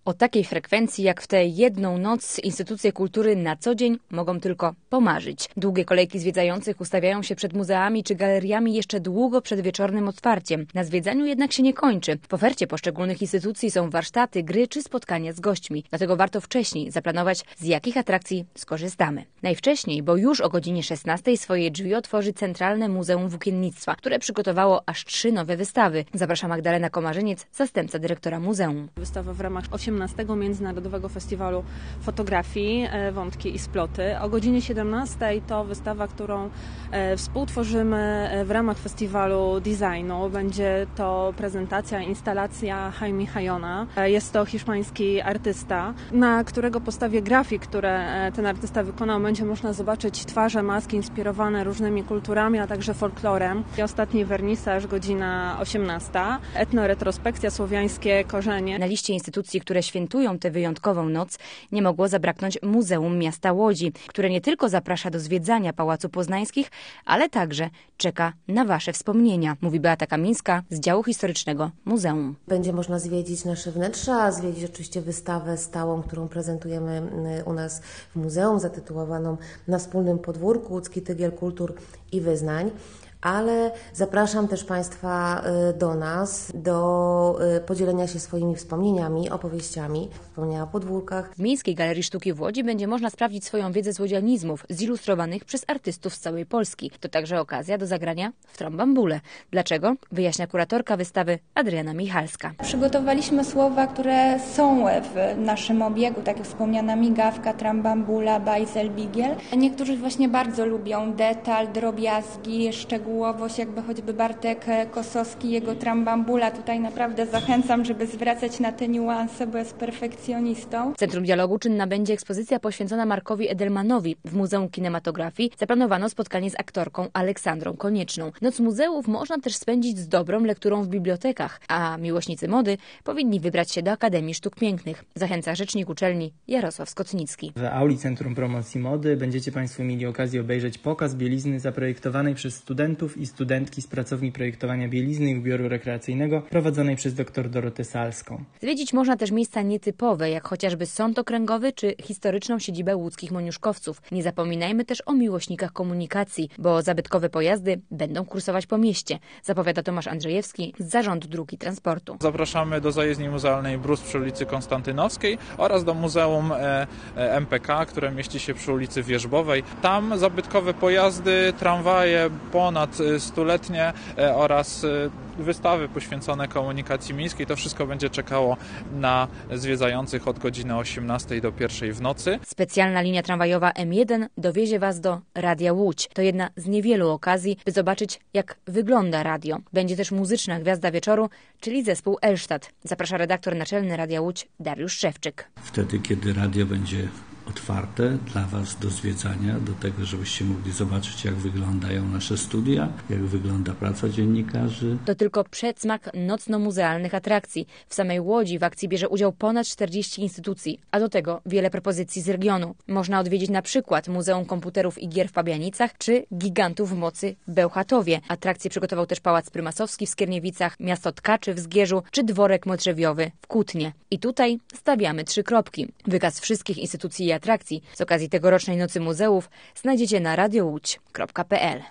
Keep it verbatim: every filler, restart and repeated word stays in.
O takiej frekwencji jak w tę jedną noc instytucje kultury na co dzień mogą tylko pomarzyć. Długie kolejki zwiedzających ustawiają się przed muzeami czy galeriami jeszcze długo przed wieczornym otwarciem. Na zwiedzaniu jednak się nie kończy. W ofercie poszczególnych instytucji są warsztaty, gry czy spotkania z gośćmi. Dlatego warto wcześniej zaplanować, z jakich atrakcji skorzystamy. Najwcześniej, bo już o godzinie szesnastej swoje drzwi otworzy Centralne Muzeum Włókiennictwa, które przygotowało aż trzy nowe wystawy. Zaprasza Magdalena Komarzyniec, zastępca dyrektora muzeum. Wystawa w ramach osiemnastego Międzynarodowego Festiwalu Fotografii Wątki i Sploty. O godzinie siedemnastej to wystawa, którą współtworzymy w ramach festiwalu designu. Będzie to prezentacja, instalacja Jaime Hayona. Jest to hiszpański artysta, na którego podstawie grafik, które ten artysta wykonał, będzie można zobaczyć twarze, maski inspirowane różnymi kulturami, a także folklorem. I ostatni wernisaż, godzina osiemnasta. Etnoretrospekcja, słowiańskie korzenie. Na liście instytucji, które świętują tę wyjątkową noc, nie mogło zabraknąć Muzeum Miasta Łodzi, które nie tylko zaprasza do zwiedzania Pałacu Poznańskich, ale także czeka na Wasze wspomnienia, mówi Beata Kamińska z działu historycznego muzeum. Będzie można zwiedzić nasze wnętrza, zwiedzić oczywiście wystawę stałą, którą prezentujemy u nas w muzeum, zatytułowaną Na wspólnym podwórku Łódzki Tygiel Kultur i Wyznań. Ale zapraszam też Państwa do nas, do podzielenia się swoimi wspomnieniami, opowieściami, wspomnienia o podwórkach. W Miejskiej Galerii Sztuki w Łodzi będzie można sprawdzić swoją wiedzę z łodzianizmów, zilustrowanych przez artystów z całej Polski. To także okazja do zagrania w trambambule. Dlaczego? Wyjaśnia kuratorka wystawy Adriana Michalska. Przygotowaliśmy słowa, które są w naszym obiegu, tak jak wspomniana migawka, trambambula, bajzel, bigiel. Niektórzy właśnie bardzo lubią detal, drobiazgi, szczegóły. Jakby choćby Bartek Kosowski, jego trambambula. Tutaj naprawdę zachęcam, żeby zwracać na te niuanse, bo jest perfekcjonistą. W Centrum Dialogu czynna będzie ekspozycja poświęcona Markowi Edelmanowi. W Muzeum Kinematografii zaplanowano spotkanie z aktorką Aleksandrą Konieczną. Noc muzeów można też spędzić z dobrą lekturą w bibliotekach, a miłośnicy mody powinni wybrać się do Akademii Sztuk Pięknych. Zachęca rzecznik uczelni Jarosław Skotnicki. W auli Centrum Promocji Mody będziecie Państwo mieli okazję obejrzeć pokaz bielizny zaprojektowanej przez studentów i studentki z pracowni projektowania bielizny i ubioru rekreacyjnego prowadzonej przez dr Dorotę Salską. Zwiedzić można też miejsca nietypowe, jak chociażby Sąd Okręgowy czy historyczną siedzibę łódzkich moniuszkowców. Nie zapominajmy też o miłośnikach komunikacji, bo zabytkowe pojazdy będą kursować po mieście, zapowiada Tomasz Andrzejewski z Zarządu Dróg i Transportu. Zapraszamy do zajezdni muzealnej Brus przy ulicy Konstantynowskiej oraz do Muzeum M P K, które mieści się przy ulicy Wierzbowej. Tam zabytkowe pojazdy, tramwaje, ponad stuletnie oraz wystawy poświęcone komunikacji miejskiej. To wszystko będzie czekało na zwiedzających od godziny osiemnastej do pierwszej w nocy. Specjalna linia tramwajowa M jeden dowiezie Was do Radia Łódź. To jedna z niewielu okazji, by zobaczyć, jak wygląda radio. Będzie też muzyczna gwiazda wieczoru, czyli zespół Elsztad. Zaprasza redaktor naczelny Radia Łódź Dariusz Szewczyk. Wtedy, kiedy radio będzie otwarte dla Was do zwiedzania, do tego, żebyście mogli zobaczyć, jak wyglądają nasze studia, jak wygląda praca dziennikarzy. To tylko przedsmak nocno-muzealnych atrakcji. W samej Łodzi w akcji bierze udział ponad czterdzieści instytucji, a do tego wiele propozycji z regionu. Można odwiedzić na przykład Muzeum Komputerów i Gier w Pabianicach czy Gigantów Mocy w Bełchatowie. Atrakcje przygotował też Pałac Prymasowski w Skierniewicach, Miasto Tkaczy w Zgierzu czy Dworek Modrzewiowy w Kutnie. I tutaj stawiamy trzy kropki. Wykaz wszystkich instytucji i atrakcji z okazji tegorocznej Nocy Muzeów znajdziecie na radio łódź kropka p l.